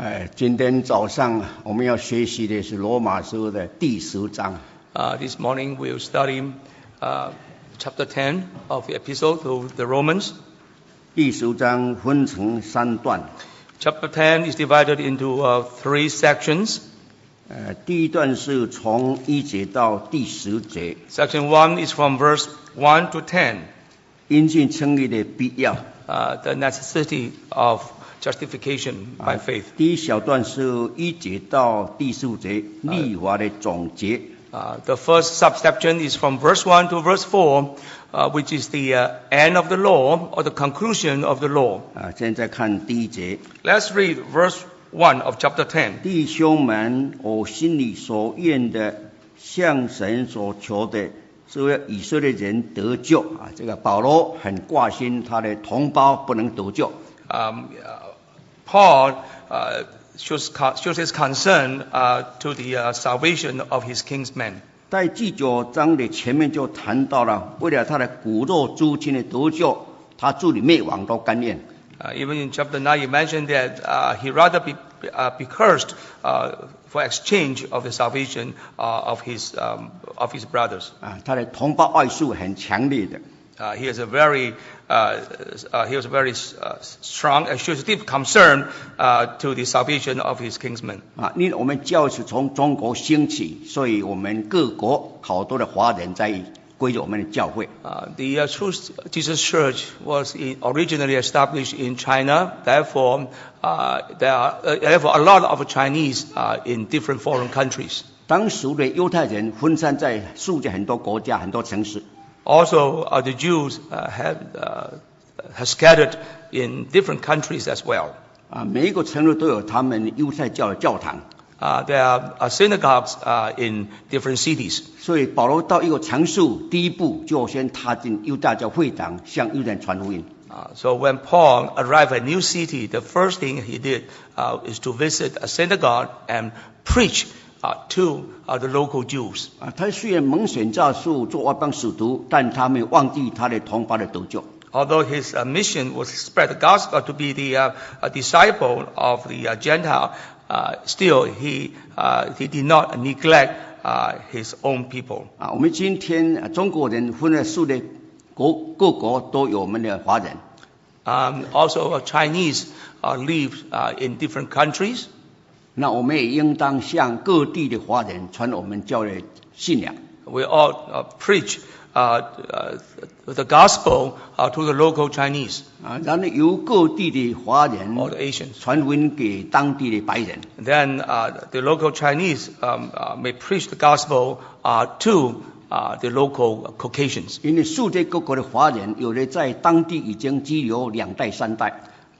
今天早上我们要学习的是罗马书的第10章。 This morning we'll study chapter 10 of the epistle to the Romans. 第10章分成3段。 Chapter 10 is divided into 3 sections. 第一段是从1节到第10节。 Section 1 is from verse 1 to 10. 因信称义的必要。 The necessity of justification by faith. 第一小段是1节到第15节，律法的总结。 The first subsection is from verse 1 to verse 4, which is the end of the law or the conclusion of the law. 现在看第1节。 Let's read verse 1 of chapter 10. 弟兄们，我心里所愿的，向神所求的，是为以色列人得救。这个保罗很挂心他的同胞不能得救。 Paul shows his concern to the salvation of his kinsmen. 在第9章的前面就谈到了，为了他的骨肉诸亲的得救，他自己灭亡都甘愿。 Even in chapter 9, you mentioned that he rather be cursed for exchange of the salvation of his brothers. 他的同胞爱术很强烈的。 He has a very strong associative concern to the salvation of his kinsmen. 因为我们教是从中国兴起，所以我们各国好多的华人在归入我们的教会。 The True Jesus Church was originally established in China. Therefore, there are a lot of Chinese in different foreign countries. 当时的犹太人分散在世界很多国家、很多城市。 Also, the Jews have scattered in different countries as well. 每一个城市都有他们犹太教的教堂。 There are synagogues in different cities. 所以保罗到一个城市，第一步就先踏进犹太教会堂，向犹太人传福音。 So when Paul arrived at a new city, the first thing he did is to visit a synagogue and preach to the local Jews. 他虽然蒙选召是做外邦使徒，但他没有忘记他的同胞的得救。 Although his mission was to spread the gospel, to be the disciple of the Gentile, still he did not neglect his own people. 我们今天中国人分了世界各国都有我们的华人。 Also, Chinese live in different countries. 那我们也应当向各地的华人传我们教的信仰。 We all preach the gospel to the local Chinese. 然后由各地的华人 or the Asians 传福音给当地的白人。 Then the local Chinese may preach the gospel to the local Caucasians. 因为世界各国的华人，有的在当地已经居留2代3代。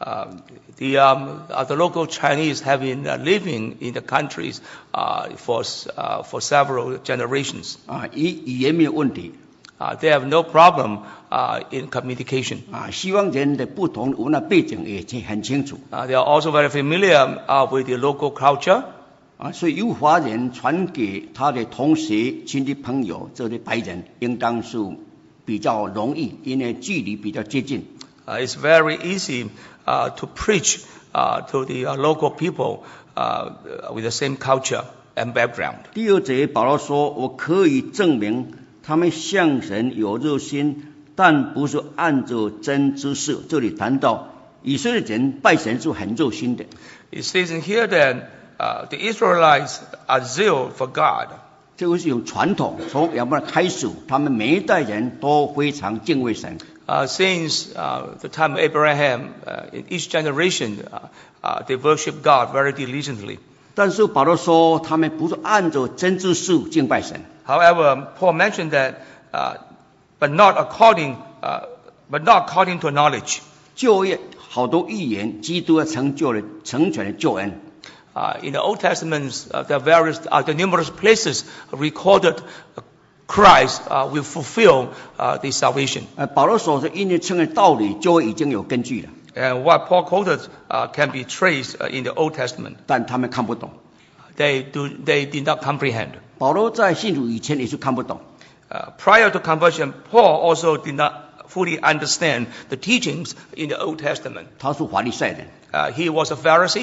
The local Chinese have been living in the countries for several generations. 语言没有问题。 They have no problem in communication. 西方人的不同文化背景也很清楚。 They are also very familiar with the local culture. 所以由华人传给他的同学、亲戚朋友，这些白人应当是比较容易，因为距离比较接近。 It's very easy to preach to the local people with the same culture and background. 第2节保罗说：“我可以证明他们向神有热心，但不是按着真知识。”这里谈到以色列人拜神是很热心的。 It says in here that the Israelites are zeal for God. 这个是有传统，从亚伯拉罕开始，他们每一代人都非常敬畏神。 Since the time of Abraham, in each generation, they worship God very diligently. 但是保罗说，他们不是按着真知识敬拜神。 However, Paul mentioned that, but not according to knowledge. 旧约好多预言，基督要成全了救恩。 In the Old Testament, there are numerous places recorded Christ will fulfill the salvation. 保罗所说因为称的道理，就已经有根据了。 And what Paul quoted can be traced in the Old Testament. 但他们看不懂。 They did not comprehend. 保罗在信主以前也是看不懂。 Prior to conversion, Paul also did not fully understand the teachings in the Old Testament. 他是法利赛人。 He was a Pharisee.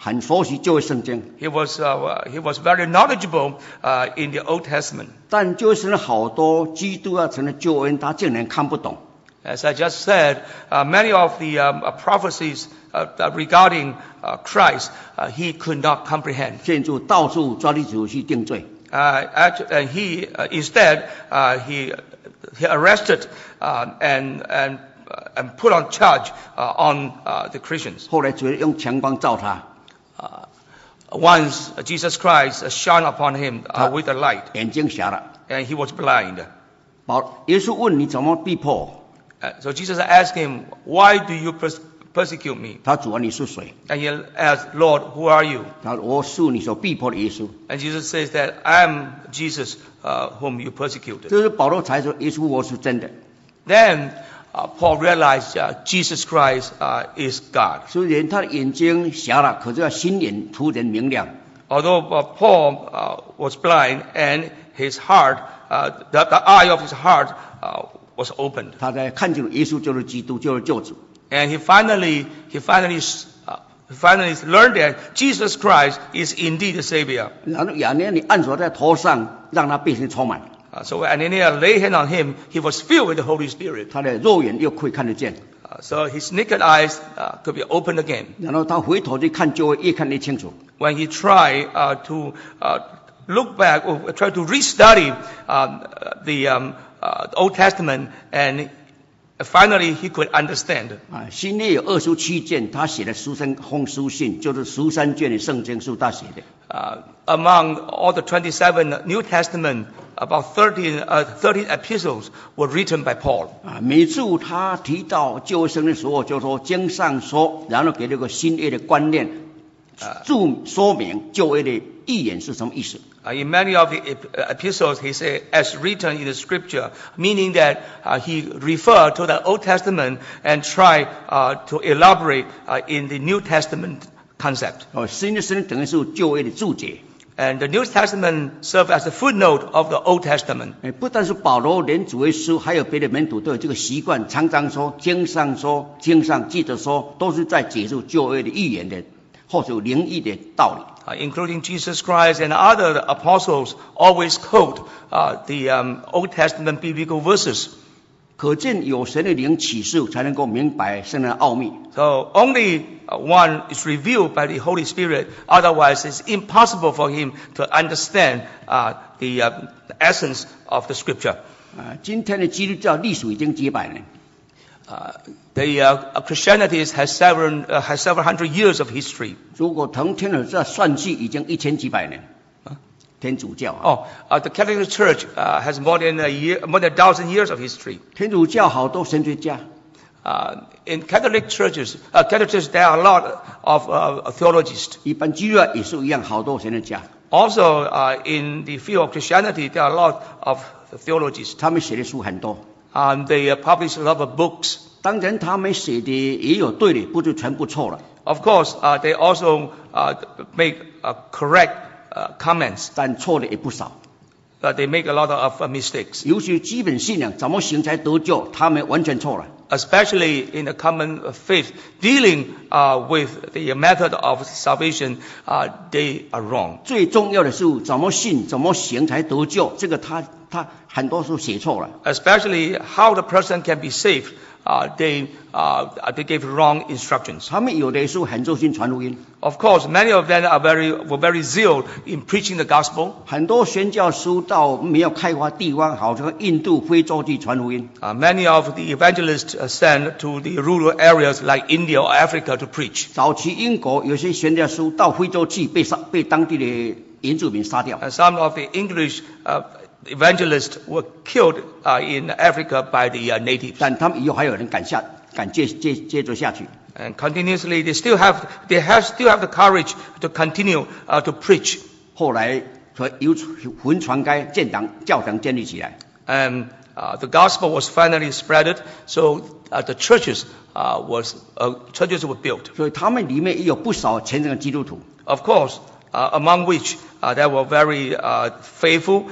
很熟悉旧约圣经， He was very knowledgeable in the Old Testament. 但旧约圣经好多基督要成了救恩，他竟然看不懂。 As I just said, many of the prophecies regarding Christ, he could not comprehend. 现在到处抓地主去定罪， And he instead he arrested and put on charge on the Christians. 后来主用强光照他， Once Jesus Christ shone upon him with a light, 眼睛瞎了。 and he was blind. 耶稣问你怎么逼迫？ So Jesus asked him, "Why do you persecute me?" 他主啊，你是谁？ And he asked, "Lord, who are you?" 他说我是你所逼迫的耶稣。 And Jesus says that I am Jesus whom you persecuted. 这是保罗才说耶稣我是真的。 Then Paul realized Jesus Christ is God. 虽然他的眼睛瞎了，可是他心眼突然明亮。 Although Paul was blind and his heart, the eye of his heart was opened. 他在看见耶稣就是基督，就是救主。 And he finally learned that Jesus Christ is indeed the Savior. 然后亚尼你按手在头上，让他被神充满， So Ananias laid hand on him. He was filled with the Holy Spirit. 他的肉眼又可以看得见。 So his naked eyes could be opened again. 然后他回头去看，就会越看越清楚。 When he tried to look back or try to restudy the Old Testament, and finally he could understand. 新约有27卷，他写的封书信，就是13卷的圣经是他写的。 Among all the 27 New Testament, about 13 epistles were written by Paul. 每次他提到旧约圣经的时候，就说经上说，然后给了个新约的观念，说明旧约的预言是什么意思。 In many of the epistles, he said, as written in the scripture, meaning that he referred to the Old Testament and tried to elaborate in the New Testament concept. 新约圣经等于是旧约的注解。 And the New Testament served as a footnote of the Old Testament. 不但是保罗，连主耶稣还有别的门徒都有这个习惯，常常说经上说、经上记着说，都是在解释旧约的预言的或者灵异的道理。 Including Jesus Christ and other apostles always quote the Old Testament biblical verses. 可见有神的灵启示，才能够明白圣经的奥秘。 So only one is revealed by the Holy Spirit. Otherwise, it's impossible for him to understand the essence of the Scripture. 今天的基督教历史已经几百年。 Christianity has several hundred years of history. 如果从天主教算起，已经1000几百年。天主教 The Catholic Church has more than 1,000 years of history. 天主教好多神学家， In Catholic churches, there are a lot of theologians. 一般基督教也是一样，好多神学家， Also, in the field of Christianity, there are a lot of theologians. 他们写的书很多。 They publish a lot of books. 当然，他们写的也有对的，不是全部错了。 Of course, they also make correct comments. 但错的也不少。 They make a lot of mistakes. 尤其基本信仰怎么行才得救，他们完全错了。 Especially in the common faith, dealing with the method of salvation, they are wrong. 最重要的是怎么信、怎么行才得救，这个他很多时候写错了。 Especially how the person can be saved, they gave wrong instructions. 他们有的时候很热心传福音， Of course, many of them were very zealous in preaching the gospel. 很多宣教书到没有开发地方，好像印度、非洲去传福音。 Many of the evangelists sent to the rural areas like India or Africa to preach. 早期英国有些宣教书到非洲去，被当地的原住民杀掉。 And some of the English evangelists were killed in Africa by the natives. 但他们以后还有人敢接着下去。 And continuously, they still have the courage to continue to preach. 后来由福音传开，教堂建立起来。 And the gospel was finally spreaded, so the churches were built. 所以他们里面也有不少虔诚的基督徒。 Of course, among which there were very faithful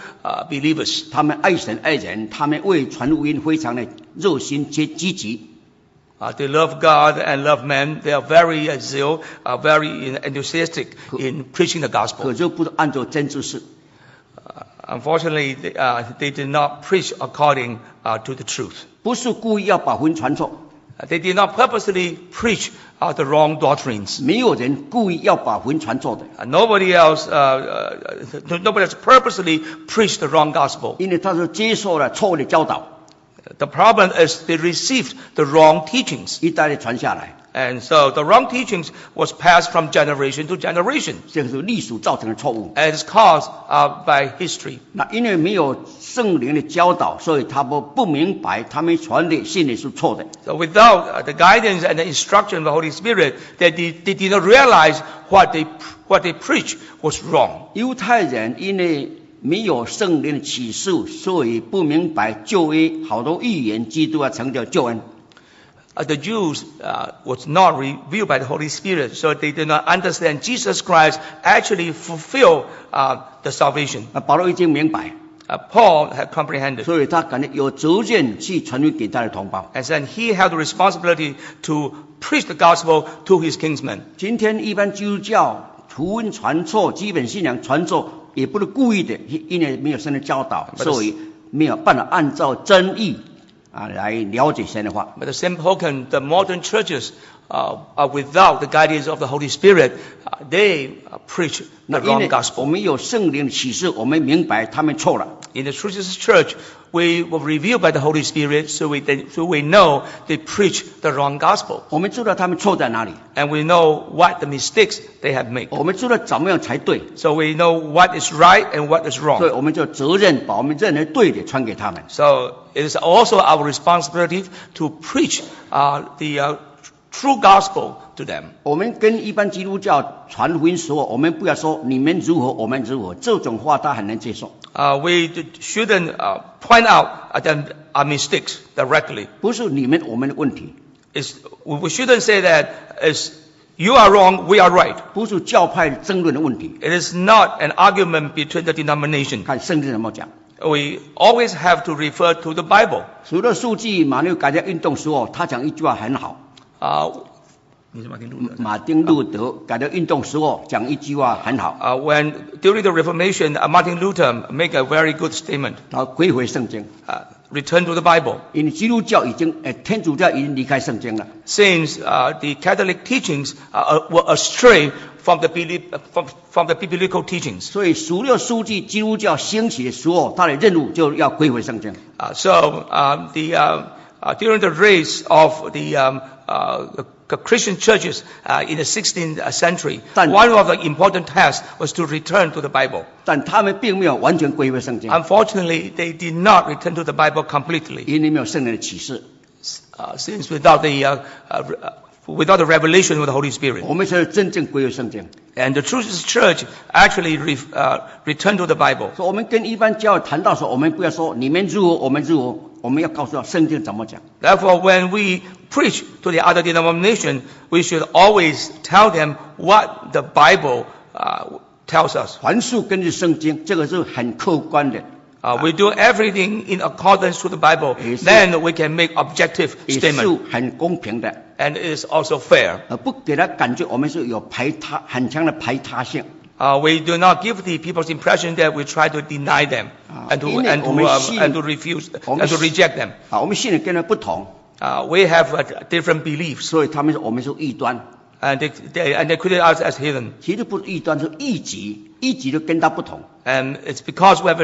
believers. 他们爱神爱人，他们为传福音非常的热心积极。 They love God and love men. They are very zeal, very enthusiastic in preaching the 可 gospel. 就不是按照真知识。 Unfortunately, they did not preach according to the truth. 不是故意要把福音传错， They did not purposely preach the wrong doctrines. 没有人故意要把福音传错的， Nobody else purposely preached the wrong gospel. 因为他是接受了错误的教导， The problem is they received the wrong teachings. 一代代传下来， And so the wrong teachings was passed from generation to generation. 这个是历史造成的错误。 And it's caused by history. 那因为没有圣灵的教导，所以他们不明白他们传的信息是错的。 So without the guidance and the instruction of the Holy Spirit, they did not realize what they preached was wrong. 犹太人因为没有圣灵的启示，所以不明白旧约好多预言基督要成就救恩。 The Jews was not revealed by the Holy Spirit, so they did not understand Jesus Christ actually fulfilled the salvation. 那保罗已经明白， Paul had comprehended. 所以他感觉有责任去传福音给他的同胞。 And then he had the responsibility to preach the gospel to his kinsmen. 今天一般基督教福音传错，基本信仰传错，也不是故意的，因为没有圣灵教导，所以没有办法按照真意来了解神的话。 But the same token, the modern churches are without the guidance of the Holy Spirit. They preach the 那因 wrong 为我 gospel. 们有圣灵的启示，我们明白他们错了。 In the Truths Church, we were revealed by the Holy Spirit, so we know they preach the wrong gospel. 我们知道他们错在哪里， And we know what the mistakes they have made. 我们知道怎么样才对， So we know what is right and what is 所以 wrong. 我们就责任把我们认为对的传给他们。 So it is also our responsibility to preach the true gospel to them. 我们跟一般基督教传福音时候，我们不要说你们如何，我们如何，这种话他很难接受。 We shouldn't point out them our mistakes directly. 不是你们我们的问题， We shouldn't say that it's you are wrong, we are right. 不是教派争论的问题。 It is not an argument between the denomination. 看圣经怎么讲。 We always have to refer to the Bible. 除了书记马六改革运动时候，他讲一句话很好。马丁路德改革运动时候讲一句话很好。 When during the Reformation, Martin Luther make a very good statement. 他归回圣经， Return to the Bible. 因为基督教已经天主教已经离开圣经了。 Since the Catholic teachings were astray from the biblical teachings. 所以属六书记基督教兴起的时候，他的任务就要归回圣经。 So during the rise of the Christian churches in the 16th century, one of the important tasks was to return to the Bible. 但他们并没有完全归回圣经， Unfortunately, they did not return to the Bible completely, 因为没有圣灵的启示。 since without the revelation of the Holy Spirit. 我们才真正归回圣经。 And the Truth Church actually returned to the Bible. 所以我们跟一般教友谈到说，我们不要说你们如何，我们如何，我们要告诉他圣经怎么讲。 Therefore, when we preach to the other denomination, we should always tell them what the Bible tells us. 凡事根据圣经，这个是很客观的， We do everything in accordance to the Bible. Then we can make objective 也是 statement. 很公平的， And it is also fair. 不给他感觉我们是有很强的排他性。 We do not give the people's impression that we try to deny them and to refuse and to reject them. 我们信的跟他不同， We have different beliefs, 所以我们是异端。 and they criticize us as heathen. 其实不是异端，是异己，异己就跟他不同。 And it's because we have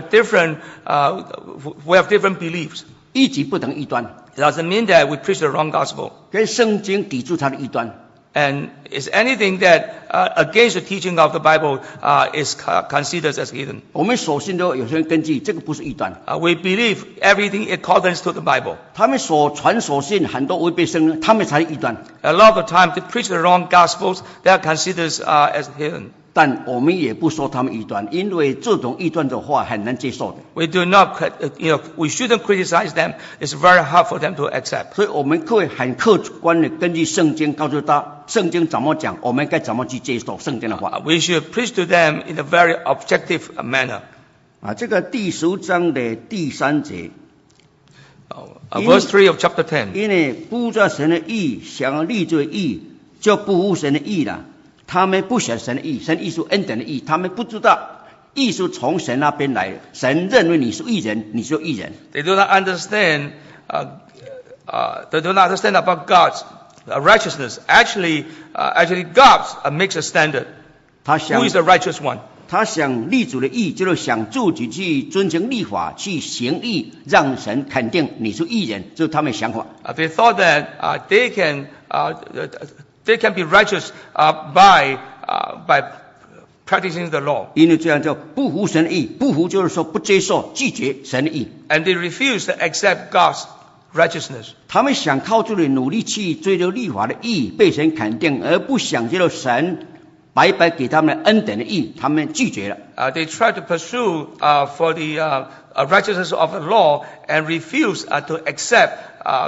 different beliefs. 异己不等异端， It doesn't mean that we preach the wrong gospel. 跟圣经抵触他的异端。 And is anything that against the teaching of the Bible is considered as heathen. 我们所信都有些人根据这个不是异端， We believe everything in accordance to the Bible. 他们所传所信很多违背圣经，他们才是异端。 A lot of the time, they preach the wrong gospels. They are considered as heathen. 但我们也不说他们异端，因为这种异端的话很难接受的。 We do not, we shouldn't criticize them. It's very hard for them to accept. 所以我们会很客观的根据圣经告诉他，圣经怎么讲，我们该怎么去接受圣经的话。 We should preach to them in a very objective manner. 这个第10章的第3节， Verse 3 of chapter 10. 因为不知道神的义，想要立罪义，就不服神的义了。他们不晓得神的义，神义是恩典的义，他们不知道义是从神那边来的。神认为你是义人，你是义人。 They do not understand. They do not understand about God's righteousness. Actually, God makes a standard. 他想 Who is the righteous one? 他想立主的义，就是想自己去遵循律法，去行义，让神肯定你是义人，这是他们的想法。 They thought that they can be righteous by practicing the law. 因为这样叫不服神的义，不服就是说不接受、拒绝神的义。 And they refuse to accept God's righteousness. 他们想靠自己的努力去追求律法的义，被神肯定，而不想接受神白白给他们恩典的义，他们拒绝了。 They try to pursue for the righteousness of the law and refuse to accept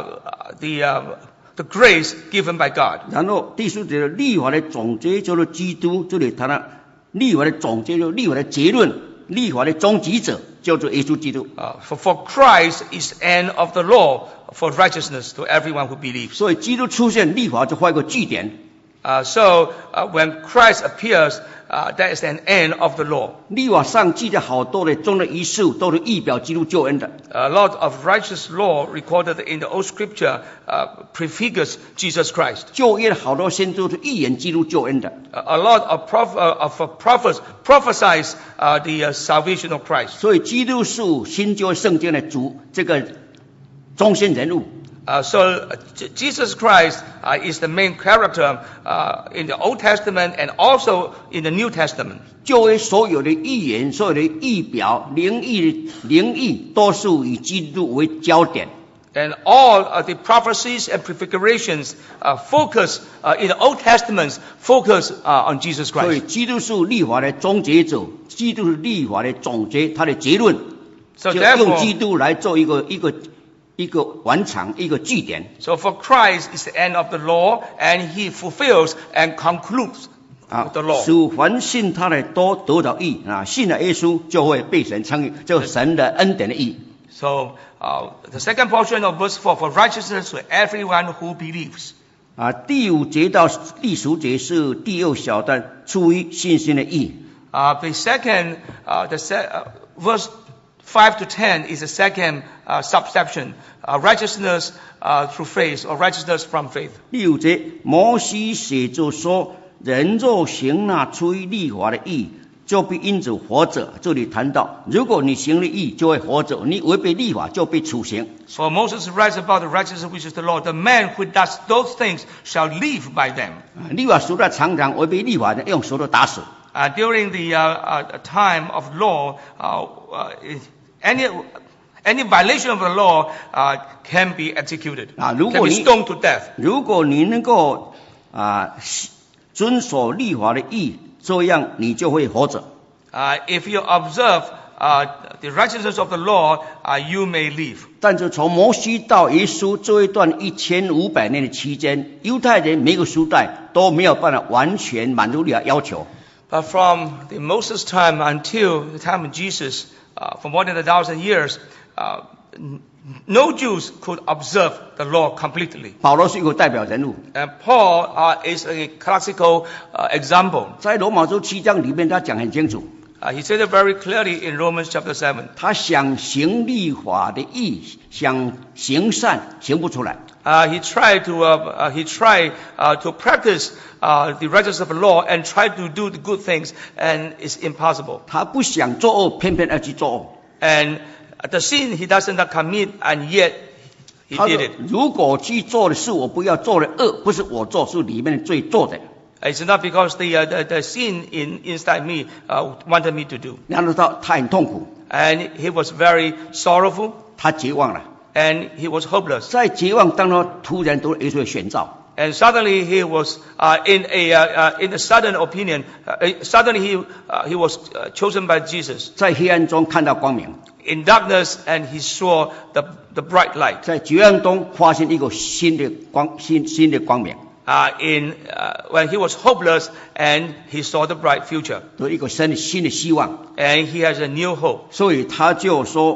the grace given by God. 然后第四节的律法的总结就是基督，这里谈到律法的总结就是律法的结论，律法的终极者叫做耶稣基督。 For Christ is the end of the law for righteousness to everyone who believes. 所以基督出现，律法就画一个句点。 So when Christ appears, that is an end of the law. 律法上记载好多的宗教仪式都是预表基督救恩的。 A lot of righteous law recorded in the Old Scripture prefigures Jesus Christ. 旧约好多先知是预言基督救恩的。 A lot of prophets prophesies the salvation of Christ. 所以基督是新旧圣经的主这个中心人物。 So Jesus Christ is the main character in the Old Testament and also in the New Testament. 旧约所有的预言、所有的预表、灵意都是以基督为焦点。 And all the prophecies and prefigurations focus in the Old Testament focus on Jesus 所以 Christ. 基督是律法的终结者，基督是律法的总结，他的结论 So 就用基 therefore, 督来做一个完场，一个句点。 so for Christ is the end of the law, and He fulfills and concludes the law. 使凡信他的都得到义啊，信了耶稣就会被神称义，这是神的恩典的义。 So the second portion of verse 4, for righteousness to everyone who believes. 第5节到第10节是第2小段，出于信心的义。 The second, verse 5 to 10 is the second subsection, righteousness through faith or righteousness from faith. 第5节，摩西写着说，人若行那出于律法的义，就必因此活着。这里谈到，如果你行了义，就会活着；你违背律法，就被处刑。 For Moses writes about the righteousness which is the law, the man who does those things shall live by them. 律法时代常常违背律法的，用石头打死。 During the time of law, any violation of the law can be executed, 如 can 果 be 你 stoned to death. 如果你能够遵守律法的义，这样你就会活着。 If you observe the righteousness of the law, you may live. 但是从摩西到耶稣这一段1500年的期间，犹太人每个时代都没有办法完全满足律法要求。 But from the Moses' time until the time of Jesus, for more than 1,000 years, no Jews could observe the law completely. 保罗是一个代表人物， And Paul is a classical example. 在罗马书7章里面，他讲很清楚， He said it very clearly in Romans chapter 7. 他想行律法的义，想行善，行不出来。 He tried to practice the righteousness of the law and tried to do the good things, and it's impossible. 他不想作恶，偏偏要去作恶。 And the sin he doesn't commit, and yet he 他 did 说 it.：“ 如果去做的是我不要做的恶，不是我做，是里面的罪做的。” It's not because the sin inside me wanted me to do. 然后他很痛苦， And he was very sorrowful, 他绝望了。 and he was hopeless. 在绝望当中，突然得耶稣的选召。 And suddenly he was in a sudden opinion. Suddenly he was chosen by Jesus. 在黑暗中看到光明， In darkness, and he saw the bright light. 在绝望中发现一个新的光明， When he was hopeless, and he saw the bright future, 有一个新的希望。 and he has a new hope. 所以他就说，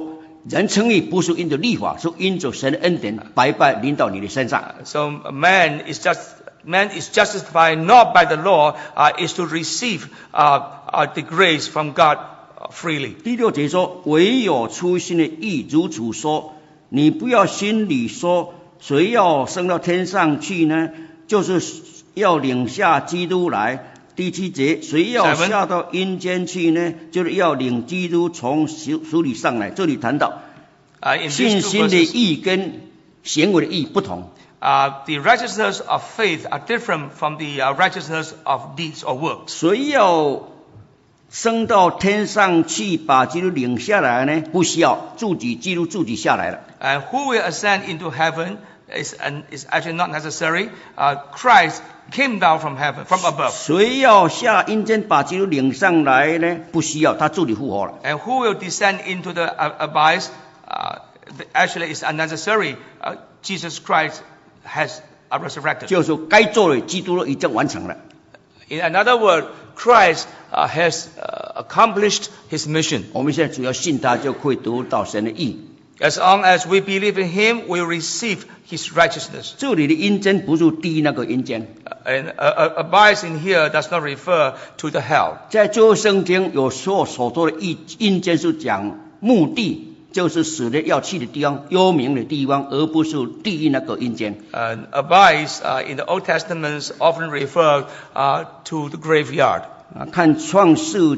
人称义不是因着律法，是因着神的恩典白白临到你的身上。 So man is justified not by the law, is to receive the grace from God freely. 第6节说，唯有出心的义，如此说，你不要心里说，谁要升到天上去呢？就是要领下基督来。第7节，谁要下到阴间去呢？就是要领基督从死里上来。这里谈到信心的义跟行为的义不同。 The righteousness of faith are different from the righteousness of deeds or works. 谁要升到天上去把基督领下来呢？不需要，基督自己下来了。 And who will ascend into heaven is actually not necessary. Christ came down from heaven, from above. 谁要下阴间把基督领上来呢？不需要，他自己复活了。 And who will descend into the abyss? Actually, it's unnecessary. Jesus Christ has resurrected. 就是该做的，基督都已经完成了。 In another word, Christ has accomplished his mission. 我们现在只要信他，就可以得到神的义。 As long as we believe in him, we receive his righteousness. 这里的阴间不是地狱那个阴间。 And abyss in here does not refer to the hell. 在旧圣经有所说的阴间是讲目的，就是死人要去的地方，幽冥的地方，而不是地狱那个阴间。 Abyss in the Old Testament often refer to the graveyard. 看创世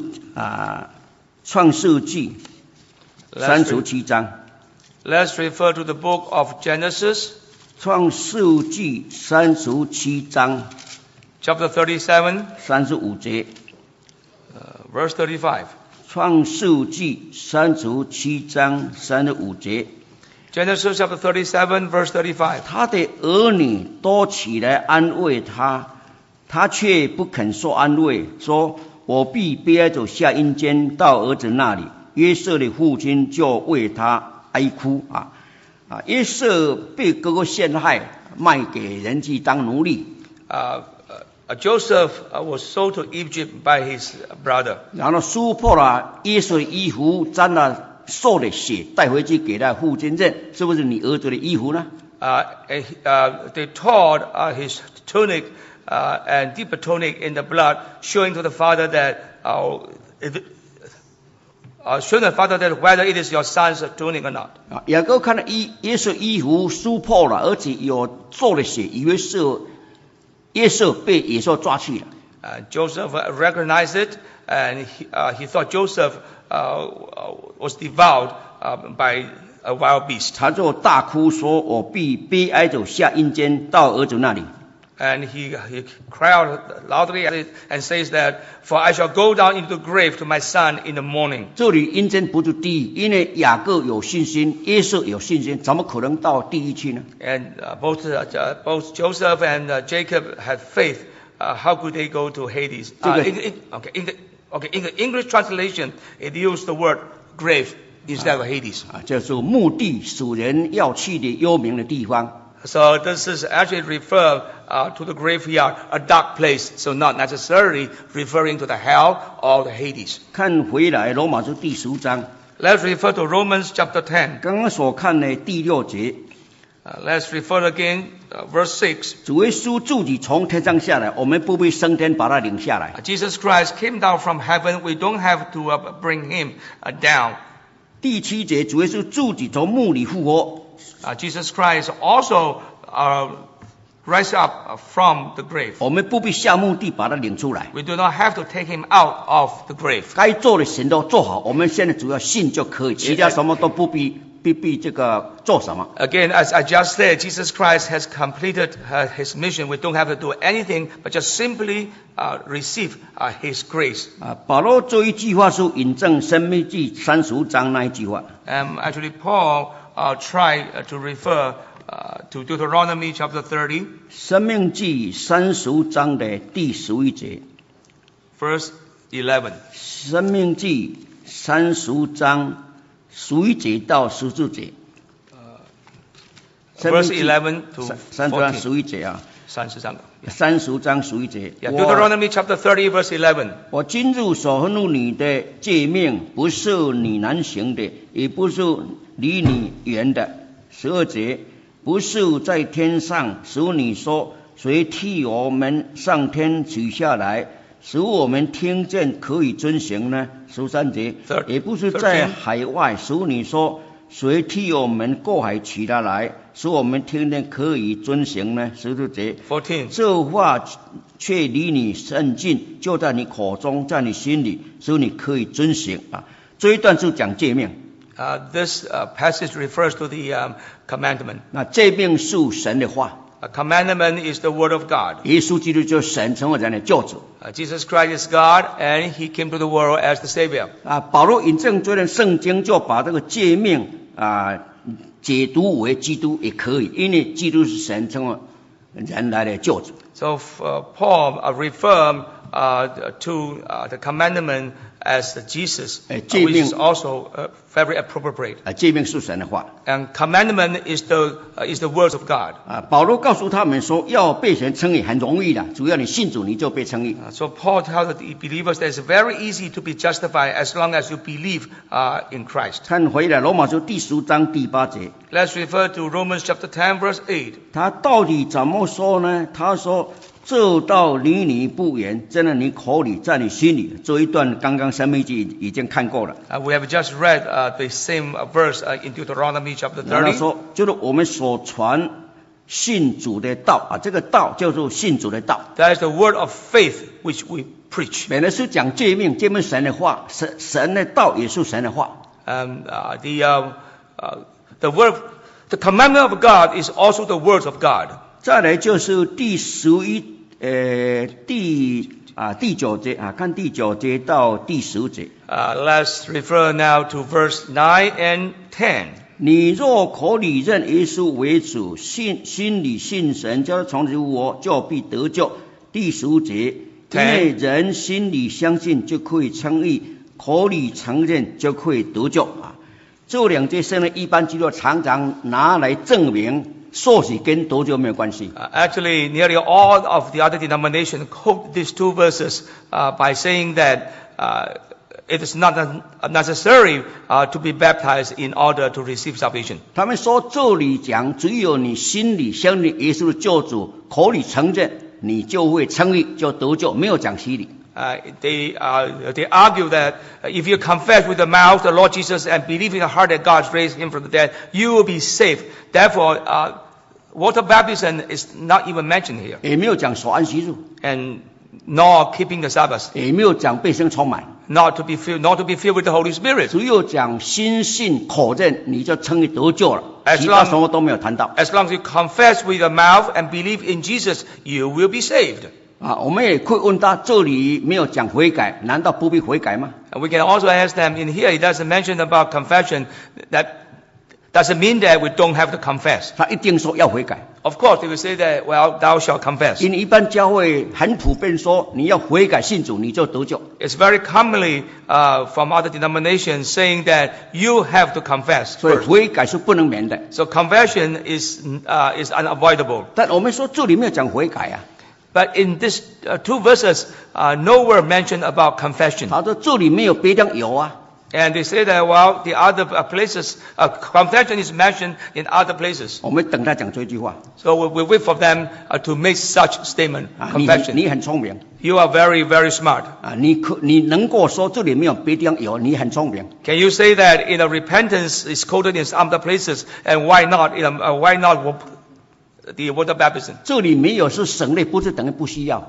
纪37章。 Let's refer to the book of Genesis. 创世纪37章 Chapter 37, 35节。 verse 35. 创世纪37章35节。 Genesis chapter 37, verse 35. 他的儿女都起来安慰他，他却不肯受安慰，说：“我必悲哀着下阴间到儿子那里。”约瑟的父亲就为他哀哭约瑟被哥哥陷害，卖给人去当奴隶。 Joseph was sold to Egypt by his brother. 然后撕破了约瑟的衣服，沾了兽的血，带回去给他父亲认，是不是你儿子的衣服呢 They tore his tunic and dipped the tunic in the blood, showing to the father that whether it is your son's tunic or not. 雅各看到约瑟衣服撕破了，而且有兽的血，以为是约瑟被野兽抓去了。 Joseph recognized it, and he thought Joseph was devoured by a wild beast. 他就大哭说：“我必悲哀着下阴间到儿子那里。” And he cried out loudly and says that, "For I shall go down into the grave to my son in the morning." 这里阴间不是地狱，因为雅各有信心，约瑟有信心，怎么可能到地狱去呢？ And both Joseph and Jacob had faith. How could they go to Hades? In the English translation, it used the word grave instead of Hades. 就是墓地，属人要去的幽冥的地方。 So this is actually refer to the graveyard, a dark place. So not necessarily referring to the hell or the Hades. 看回来，罗马书第10章。 Let's refer to Romans chapter 10. 刚刚所看的第6节。 Let's refer again, verse 6. 主耶稣自己从天上下来，我们不必升天把他领下来。 Jesus Christ came down from heaven. We don't have to bring him down. 第7节，主耶稣自己从墓里复活。 Jesus Christ also rise up from the grave. 我们不必下墓地把他领出来。 We do not have to take him out of the grave. 该做的神都做好，我们现在主要信就可以，其他什么都不必这个做什么。 Again, as I just said, Jesus Christ has completed his mission. We don't have to do anything, but just simply receive his grace. 保罗这一句话是引证申命记30章那一句话。 Actually, Paul tried to refer to Deuteronomy chapter 30. 申命记30章的第11节。 Verse 11. 申命记30章11节到14节。 Verse 11 to 30章11节啊。 33. 30章11節。 Yeah, Deuteronomy chapter 30, verse 11. 我今日所吩咐你的诫命，不是你难行的，也不是离你远的。12節，不是在天上，使你说，谁替我们上天取下来，使我们听见可以遵行呢？13節，也不是在海外，使你说，谁替我们过海取他来，使我们听见可以遵行呢？14節， 14. 这话却离你甚近，就在你口中，在你心里，使你可以遵行啊。这一段是讲诫命。 This passage refers to the commandment. 那诫命是神的话。 A commandment is the word of God. 耶稣基督就是神成为人的救主。 Jesus Christ is God, and He came to the world as the Savior. 保罗引证这段圣经，就把这个诫命解读为基督也可以，因为基督是神成为人来的救主。 So Paul referred to the commandment as Jesus, which is also very appropriate. 诫命是神的话。 And commandment is the words of God. 保罗告诉他们说，要被神称义很容易的，只要你信主，你就被称义。 So Paul tells the believers that it's very easy to be justified as long as you believe in Christ. 看回来罗马书第10章第8节。 Let's refer to Romans chapter 10, verse 8. 他到底怎么说呢？他说，这道离你不远，在你口里，在你心里。这一段刚刚申命记已经看过了。 We have just read the same verse in Deuteronomy chapter 他 30. 说，就是我们所传信主的道这个道叫做信主的道。 That is the word of faith which we preach. 本来是讲诫命，诫命神的话，神的道也是神的话。 The word, the commandment of God is also the words of God. 再来就是第9节看第9节到第10节。 Let's refer now to verse 9 and 10. 你若口里认耶稣为主，心里信神，叫他从如我，就必得救。第15节，因为人心里相信就可以称义，口里承认就可以得救这两节圣经一般基督徒常常拿来证明受洗跟得救没有关系。 Actually, nearly all of the other denominations quote these two verses by saying that it is not necessary to be baptized in order to receive salvation. 他们说这里讲，只有你心里相信耶稣的救主，口里承认，你就会称义，就得救，没有讲洗礼。 They argue that if you confess with the mouth the Lord Jesus and believe in the heart that God raised him from the dead, you will be saved. Therefore, water baptism is not even mentioned here. 也没有讲守安息日， And nor keeping the Sabbath, 也没有讲被圣充满， not to be filled with the Holy Spirit. 只有讲心信口认，你就称义得救了， As 其他 long- 什么都没有谈到。 As long as you confess with your mouth and believe in Jesus, you will be saved. 我们也会问他，这里没有讲悔改，难道不必悔改吗？ And we can also ask them in here, it doesn't mention about confession. That doesn't mean that we don't have to confess. 他一定说要悔改， Of course, they will say that, well, thou shalt confess. 因为一般教会很普遍说，你要悔改信主，你就得救。 It's very commonly from other denominations saying that you have to confess 所以 first. 悔改是不能免的。 So confession is unavoidable. 但我们说这里没有讲悔改 But in these two verses, nowhere mentioned about confession. 他说这里没有别样有 And they say that, well, the other places, confession is mentioned in other places. 我们等他讲这句话。 So we wait for them to make such statement, confession. 你很聪明 You are very, very smart. 你能够说这里没有别样有，你很聪明。 Can you say that in a repentance is quoted in some other places, and why not the water baptism? 这里没有是省略，不是等于不需要。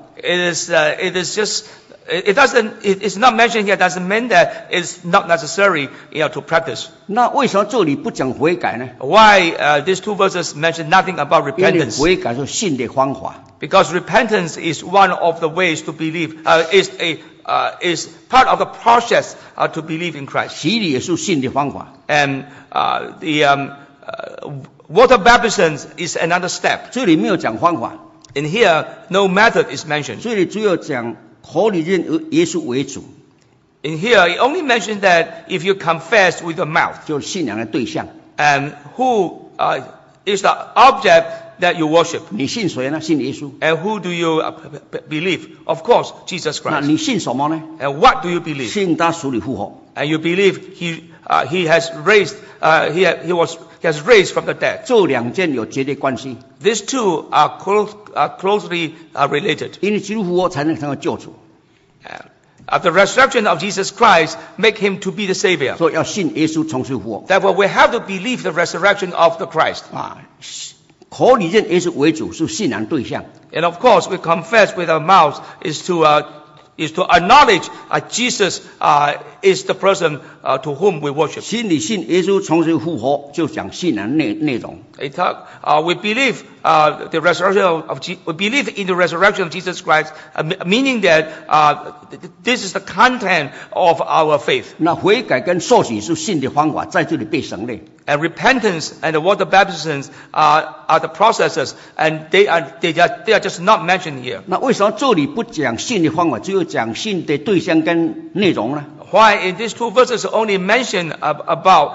It's not mentioned here. Doesn't mean that it's not necessary, to practice. 那为什么这里不讲悔改呢？ Why these two verses mention nothing about 因为 repentance? 悔改是信的方法。 Because repentance is one of the ways to believe. Is part of the process to believe in Christ. 洗礼也是信的方法。 And the water baptism is another step. 这里没有讲方法， In here, no method is mentioned. 这里只有讲口里认耶稣为主， In here, it only mentions that if you confess with your mouth, 就是信仰的对象。 and who is the object that you worship. 你信谁呢？信耶稣。 And who do you believe? Of course, Jesus 那 Christ. 你信什么呢？ And what do you believe? 信他死里复活。 And you believe he has raised he has raised from the dead. 这两件有绝对关系， These two are closely related. 因为基督复活才能成为救主， The resurrection of Jesus Christ make him to be the Savior. 所以要信耶稣从死复活 Therefore, we have to believe the resurrection of the Christ. 啊。口里认耶稣为主是信仰对象， And of course, we confess with our mouths is to acknowledge Jesus is the person to whom we worship. 心里信耶稣从死复活，就讲信仰内容。 We believe the resurrection we believe in the resurrection of Jesus Christ, meaning that this is the content of our faith. 那悔改跟受洗是信的方法，在这里被省略。 And repentance and the water baptisms are the processes, and they are just not mentioned here. 那为什么这里不讲信的方法，只有讲信的对象跟内容呢？ Why in these two verses only mention about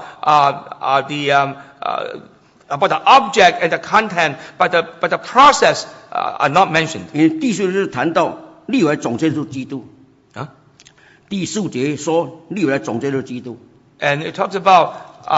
the object and the content, but the process are not mentioned? 因为第四节谈到立为总结是基督，第四节说立为总结是基督。 And it talks about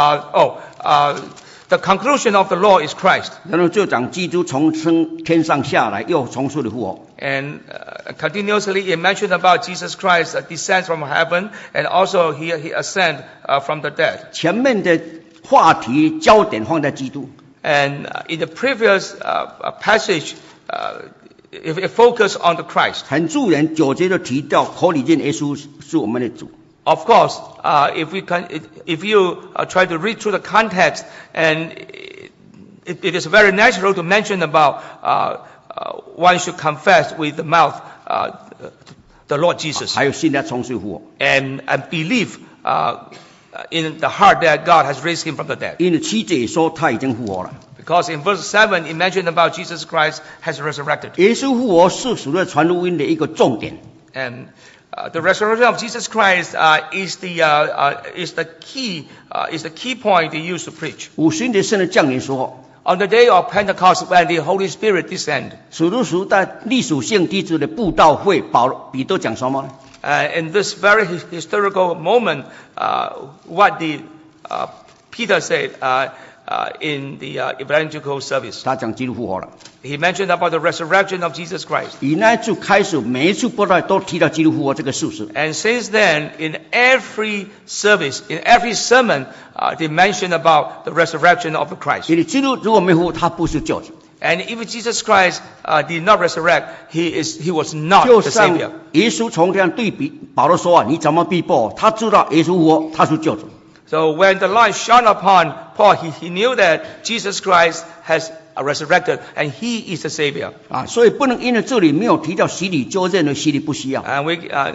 the conclusion of the law is Christ. 然后就讲基督从天上下来，又从死里复活。 And continuously it mentioned about Jesus Christ descends from heaven, and also he ascend from the dead. 前面的话题焦点放在基督， And in the previous passage, it focused on the Christ. 很自然9节就提到口里认耶稣是我们的主。 Of course, if you try to read through the context, and it is very natural to mention about one should confess with the mouth the Lord Jesus, 还有信他从死复活。 and believe in the heart that God has raised him from the dead. 因为7节也说他已经复活了。 Because in verse 7, it mentioned about Jesus Christ has resurrected. 耶稣复活是属于传福音的一个重点。 And the resurrection of Jesus Christ is the key point they use to preach. 五旬节圣的降临时候， On the day of Pentecost, when the Holy Spirit descended, 使徒时代历史性地址的布道会，彼得讲什么呢？ in this very historical moment, what did Peter said in the evangelical service? 他讲基督复活了。 He mentioned about the resurrection of Jesus Christ. 以那一次开始，每一次布道都提到基督复活这个事实。 And since then, in every service, in every sermon, they mention about the resurrection of the Christ. 因为基督如果没复活，他不是救主。 And if Jesus Christ did not resurrect, he was not 就 the 像 Savior. 耶稣从天对保罗说啊，你怎么逼迫我？他知道耶稣复活，他是救主。 So when the light shone upon Paul, he knew that Jesus Christ has resurrected, and he is the Savior. 啊，所以不能因为这里没有提到洗礼，就认为洗礼不需要。 And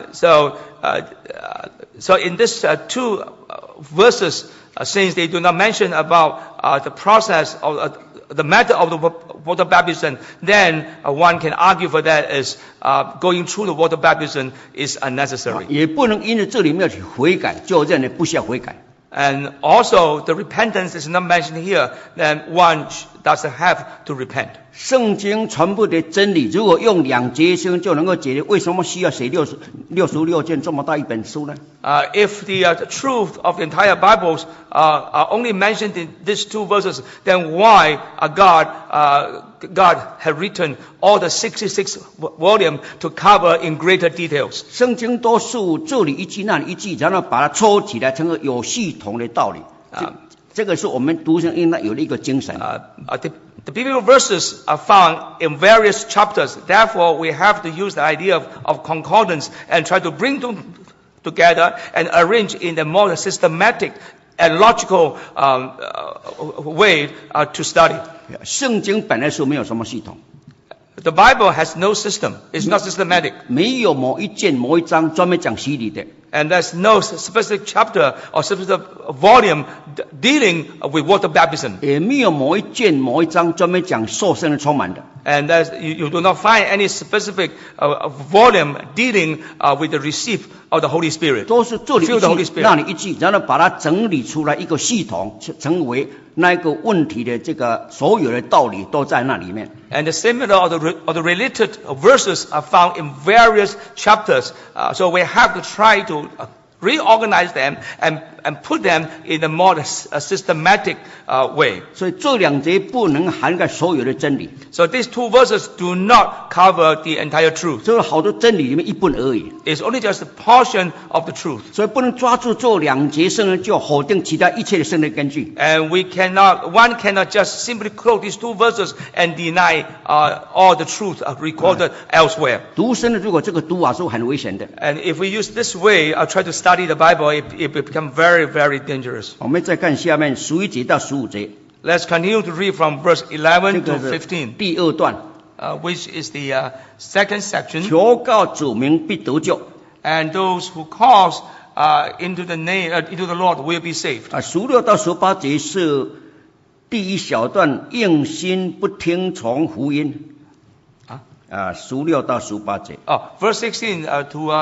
so in this two verses, since they do not mention about the process of the method of the water baptism, then one can argue for that as going through the water baptism is unnecessary. 也不能因为这里没有悔改，就认为不需要悔改。 And also, the repentance is not mentioned here, then one doesn't have to repent. 圣经传播的真理，如果用2节圣经就能够解决，为什么需要写66卷这么大一本书呢？ If the truth of the entire Bible are only mentioned in these two verses, then why God had written all the 66 volumes to cover in greater details? 圣经都是这里一句那里一句，然后把它抽起来，成为有系统的道理。这个是我们读圣经有的一个精神。 The biblical verses are found in various chapters. Therefore, we have to use the idea of concordance and try to bring them together and arrange in a more systematic and logical way to study. 圣经本来是没有什么系统， The Bible has no system. It's not systematic. 没有某一卷某一章专门讲洗礼的。 And there's no specific chapter or specific volume dealing with water baptism. 也没有某一卷某一章专门讲受圣灵充满的。 And you do not find any specific volume dealing with the receipt of the Holy Spirit. 都是这里 Feel the Holy 一句， Spirit. 让你一句，然后把它整理出来一个系统，成为那一个问题的这个所有的道理都在那里面。 And the similar or the related verses are found in various chapters. So we have to try to reorganize them and put them in a more systematic way. 所以这两节不能涵盖所有的真理， So these two verses do not cover the entire truth. 这个好多真理里面一部分而已。 It's only just a portion of the truth. 所以不能抓住这两节圣经就否定其他一切的圣经根据。 And one cannot just simply quote these two verses and deny all the truth recorded elsewhere. 读圣经如果这个读法是很危险的。 And if we use this way, try to study the Bible, it become very, very dangerous. 我们再看下面11节到15节， Let's continue to read from verse 这 11 个 to 是 15, 第二段， which is the second section. 求告主名必得救。 And those who calls into the Lord will be saved. 16到18节是第一小段，硬心不听从福音。16到18节。 Verse 16 to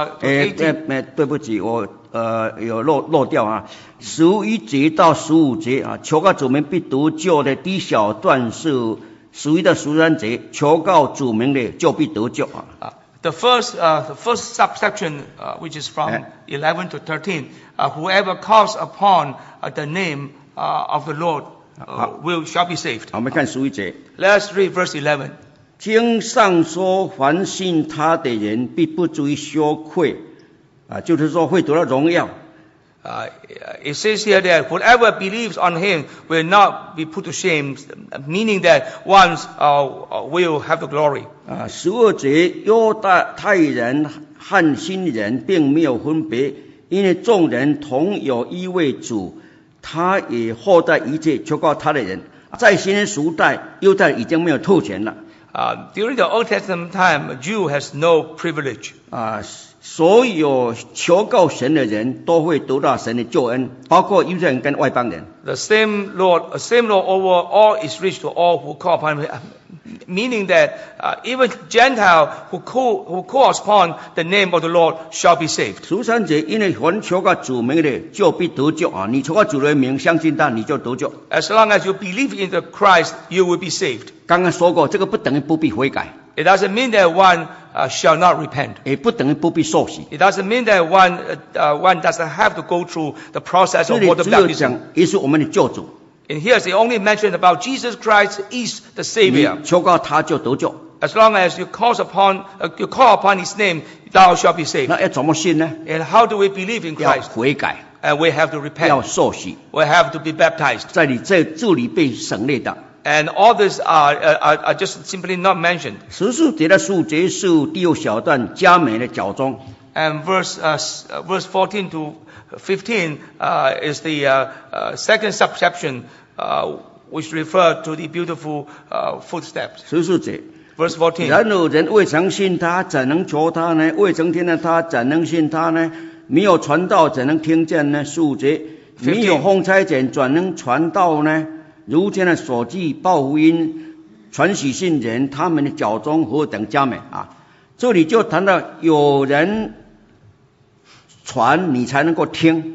18. 对不起，我有漏掉啊。11节到15节啊，求告主名必得救的第一小段是11到13节，求告主名的就必得救啊。 The first subsection, which is from 11 to 13, whoever calls upon the name of the Lord shall be saved. 好，我们看11节。 Let's read verse 11. 经上说，凡信他的人必不至于羞愧就是说会得到荣耀。 It says here that whoever believes on him will not be put to shame, meaning that ones will have the glory. 12节，犹太人和新人并没有分别，因为众人同有一位主，他也厚待一切求告他的人。在新约时代，犹太人已经没有特权了。 During the Old Testament time, a Jew has no privilege. 所有求告神的人都会得到神的救恩，包括犹太人跟外邦人。 The same Lord over all is reached to all who call upon him, meaning that even Gentile who calls upon the name of the Lord shall be saved. 13节，因为凡求告主名的就必得救啊！你求告主的名，相信他，你就得救。 As long as you believe in the Christ, you will be saved. 刚刚说过，这个不等于不必悔改， It doesn't mean that one shall not repent. 也不等于不必受洗。 It doesn't mean that one doesn't have to go through the process 这 of 里 water 只有 baptism. 讲耶稣我们的救主， And here's the only mention about Jesus Christ is the 你 Savior. 求告他就得救。 As long as you call upon His name, thou shalt be saved. 那要怎么信呢？ And how do we believe in 要 Christ? 悔改， And we have to 要 repent. 受洗， We have to be baptized. 在你这里被省略的。 And all this are just simply not mentioned. 14节到15节是第6小段加美的脚中。 And verse 14 to 15 is the second subsection, which refer to the beautiful footsteps. 14节。 Verse 14. 然而人未曾信他，怎能求他呢？未曾听见他，怎能信他呢？没有传道，怎能听见呢？15节，没有奉差遣，怎能传道呢？如今的所记报福音、传喜信人，他们的脚中何等佳美啊！这里就谈到有人传，你才能够听。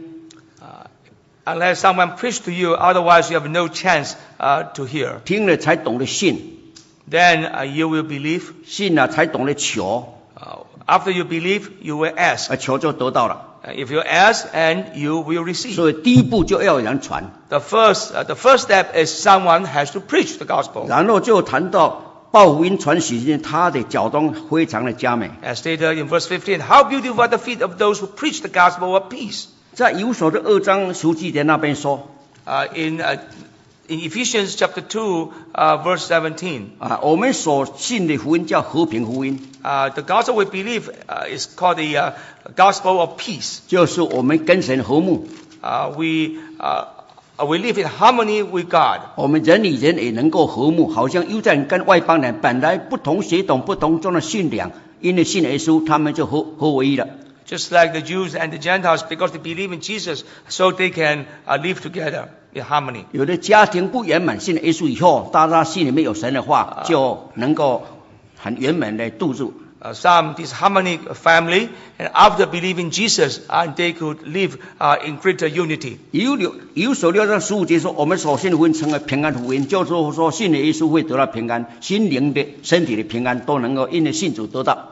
Unless someone preach to you, otherwise you have no chance to hear. 听了才懂得信， Then you will believe. 信了才懂得求， After you believe, you will ask. 求就得到了。 If you ask, and you will receive. 所以第一步就要有人传， The first step is someone has to preach the gospel. 然后就谈到报福音传喜信，他的脚中非常的佳美。 As stated in verse 15, how beautiful are the feet of those who preach the gospel of peace. 在以弗所的2章17节那边说， In Ephesians chapter 2, verse 17, 我们所信的福音叫和平福音， the gospel we believe is called the gospel of peace. 就是我们跟神和睦， We live in harmony with God. 我们人与人也能够和睦，好像犹太人跟外邦人本来不同血统、不同种的信仰，因为信耶稣，他们就合为一了。 just like the Jews and the Gentiles, because they believe in Jesus, so they can live together in harmony. 有的家庭不圆满，信了耶稣以后，大家心里面有神的话，就能够很圆满的度日。 Some disharmonic family, and after believing Jesus, they could live in greater unity. 以所6章15节说，我们所信的福音成为平安福音，就是说信了耶稣会得到平安，心灵的、身体的平安都能够因为信主得到。